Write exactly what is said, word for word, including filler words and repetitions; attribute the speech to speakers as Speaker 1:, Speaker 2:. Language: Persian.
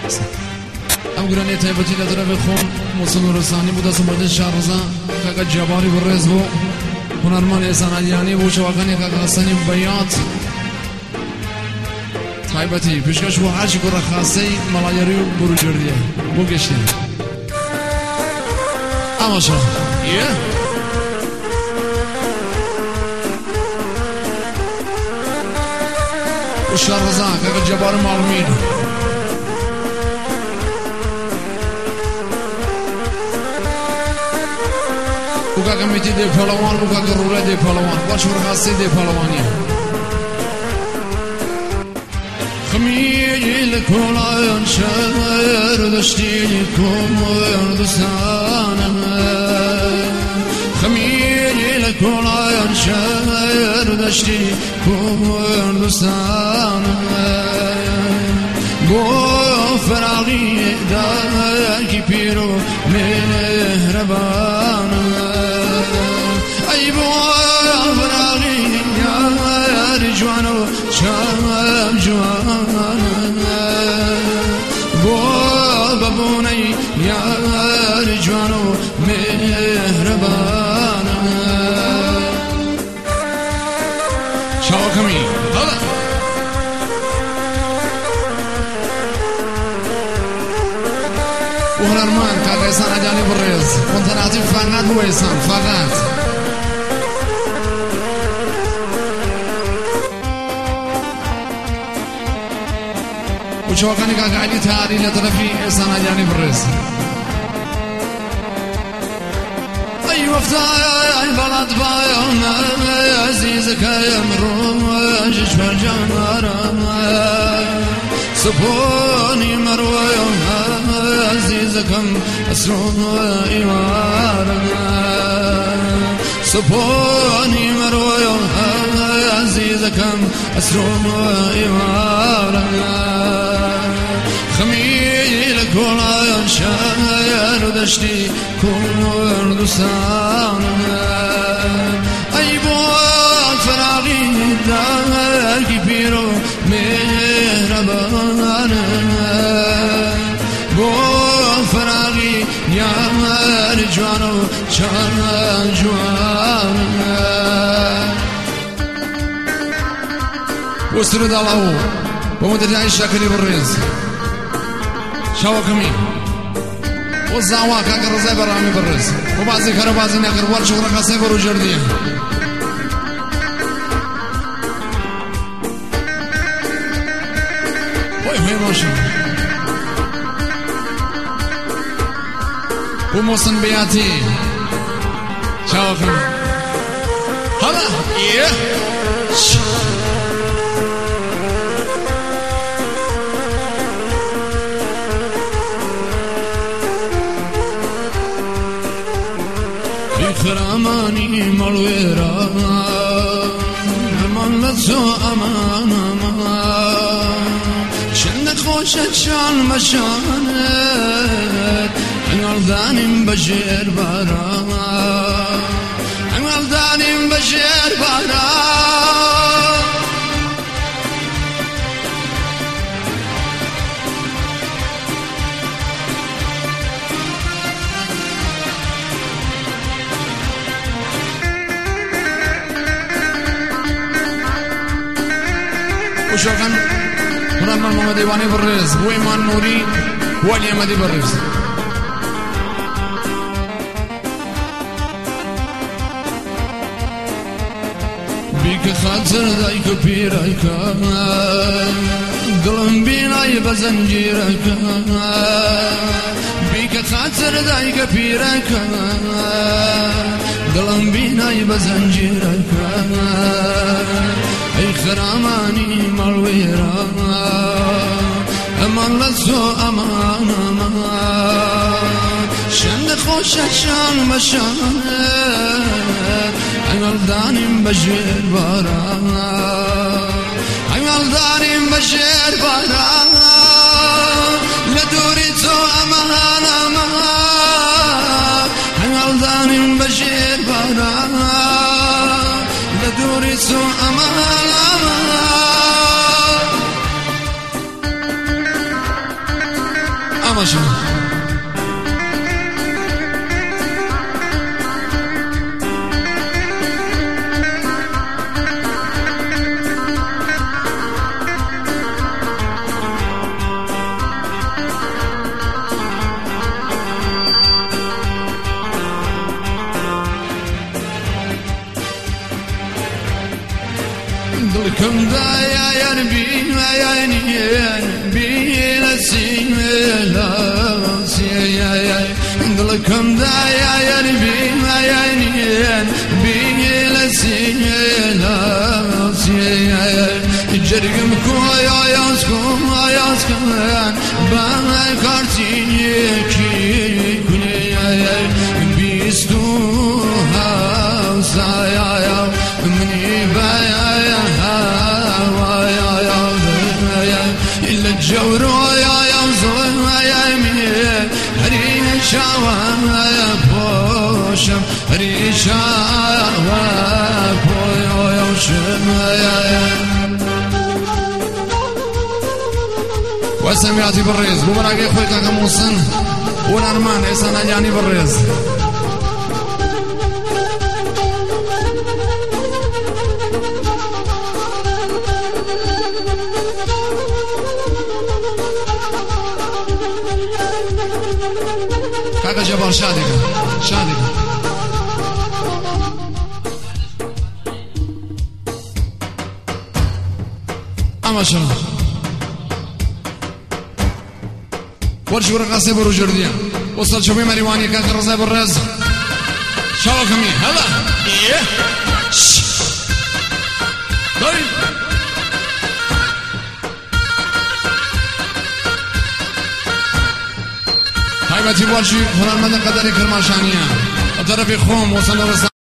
Speaker 1: ام گرانی تایبتی لطرف خون محسن رسانی بود از مجلس شهرزا کاکا جباری برز بو هنرمند احسان علیانی بو شواقانی کاکا حسنی بیات تایبتی پیشکش بو حاجی گره خاصی ملایری برو جردیه بو گشتی اما شا یه بو شهرزا کاکا جباری معلومین buka committee de palawan buka garura de palawan washur khasi de palawani khmiyil kolayan shar dashti kumar dusana khmiyil kolayan shar dashti kumar dusana bo faraghi da ki piro mehraban جوانو شام جوانا بابا بوني يا جوانو مهربانا شاو كمي هلا وهنرمان كاكا إحسان علیانی برز كنت نعطي فقط هو إحسان فقط وشوقني كاكا علي تاري لطرفي إحسان علیانی برز أي وفتاي أي بلد بايونا عزيزك يا مروج فرجان سبوني مرويونا عزيزكم أسرون إيوارنا سبوني مرويونا عزيزكم أسرون إيوارنا خميل كولا ينشان ودشتي كون دوسانا أي بوك فراغي دار كبيرو مهربانا بوك فراغي يا رجوانو شان جوانا وسرد الله ومدري عيش شاكري بالرز شاوكمي والزعوا كاكر رزاي برامي بالرز وبعضي كرو بعضي ناكر ورش ورقا سيبر وجردية وي وي ماشي وموسن بياتي شاوكمي هلا ايه خراماني ملويرا امان لسو امان امان شنك خوشت شان مشانت انوال دانم بجير بارا انوال دانم بجير بارا وشوقا هنرمان محمد ایوانی برز و ایمان نوری و علی احمدی برز بیک خاطر دای که پیرای کن دلم بینای بزنجیرای کن بیک خاطر دای که پیرای کن دلم بینای بزنجیرای کن ای خرامانی ملویرا امان لسو امان امان شن خوشت شان مشانت ایوال دانیم بجیر بارا ایوال دانیم بجیر بارا لدوری تو امان امان ایوال دانیم بجیر بارا لدوری تو امان اما شما
Speaker 2: دلكم ضايع بين عينين بين السيلات يا دلكم ضايع بين عينين بين السيلات يا جرقم كويا ياسكم ياسكم بنا كارتيني كي كنيا بيستو هاوسايا مني بايا الجور يا يوزن يا مين ريشا يا بوشم ريشا بوشم يا
Speaker 1: وسمياتي بالريز بمراقي خويك كموسن ونرمان إسان أجاني بالريز كاكا جبار شادك شادك اما شنو ورش ورقصي برو جرديا وصل شوفي مريواني كاكا رزاي بالرز شاو كمي هلا ايه طيب هاي باتي بولشي هنرمند قدري كرماشانية طرفي خوم وصل رزاي